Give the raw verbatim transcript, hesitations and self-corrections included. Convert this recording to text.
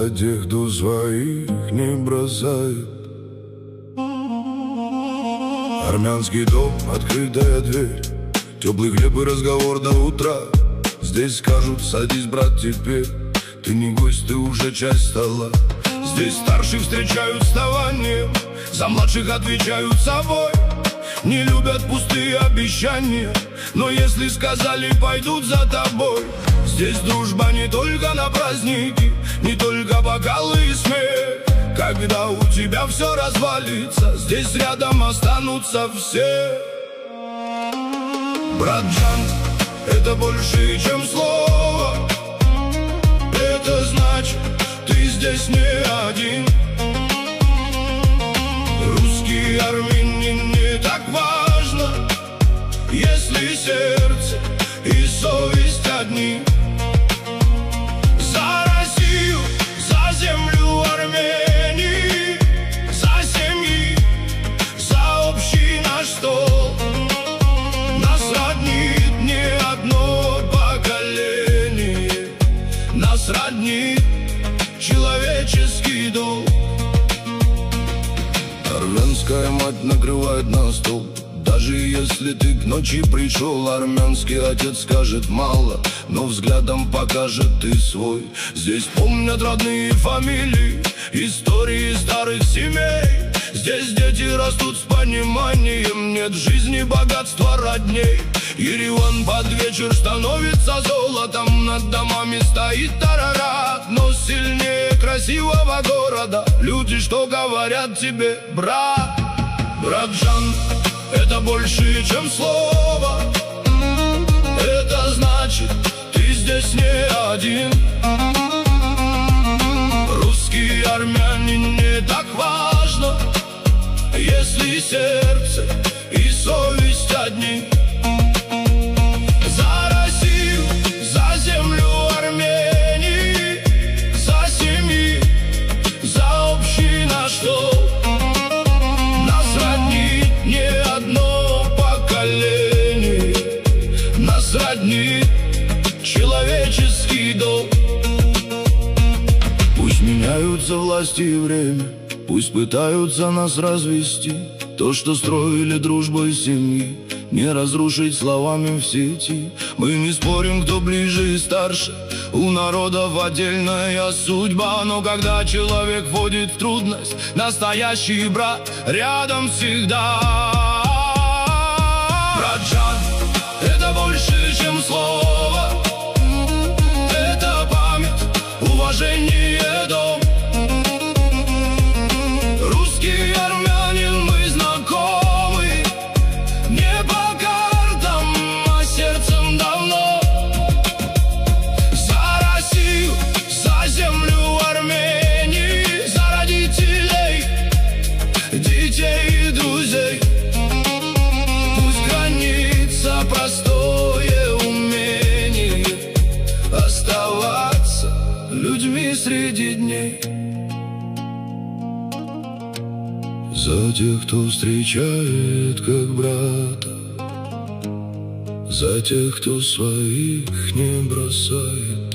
За тех, кто своих не бросает. Армянский дом, открытая дверь, теплый хлеб и разговор до утра. Здесь скажут: садись, брат, теперь ты не гость, ты уже часть стола. Здесь старших встречают вставанием, за младших отвечают собой. Не любят пустые обещания, но если сказали, пойдут за тобой. Здесь дружба не только на праздники, не только бокалы и смех. Когда у тебя все развалится, здесь рядом останутся все. Братджан — это больше, чем слово. Это значит, ты здесь не один. Русский, армянин — не так важно, если сердце и совесть одни. За Россию, за землю Армении, за семьи, за общий наш стол. Нас роднит не одно поколение, нас роднит человеческий долг. Армянская мать накрывает на стол. Даже если ты к ночи пришел, армянский отец скажет мало, но взглядом покажет ты свой. Здесь помнят родные фамилии, истории старых семей. Здесь дети растут с пониманием, нет в жизни богатства родней. Ереван под вечер становится золотом, над домами стоит Арарат. Но сильнее красивого города люди, что говорят тебе: брат, братджан — это больше, чем слово. Это значит, ты здесь не один. Русский, армянин — не так важно, если сердце и совесть одни. За Россию, за землю Армении, за семьи, за общий наш дом. Нас роднит не одно поколение, нас роднит человеческий долг. Пусть меняются власти и время, пусть пытаются нас развести. То, что строили дружбой семьи, не разрушить словами в сети. Мы не спорим, кто ближе и старше, у народов отдельная судьба. Но когда человек входит в трудность, настоящий брат рядом всегда. Братджан — это больше, чем слово. Это память, уважение, дом. Русский, армянин, мы знакомы, не по картам, а сердцем давно. За Россию, за землю Армении, за родителей, детей и друзей. Пусть граница — простое умение оставаться людьми среди дней. За тех, кто встречает как брата, за тех, кто своих не бросает.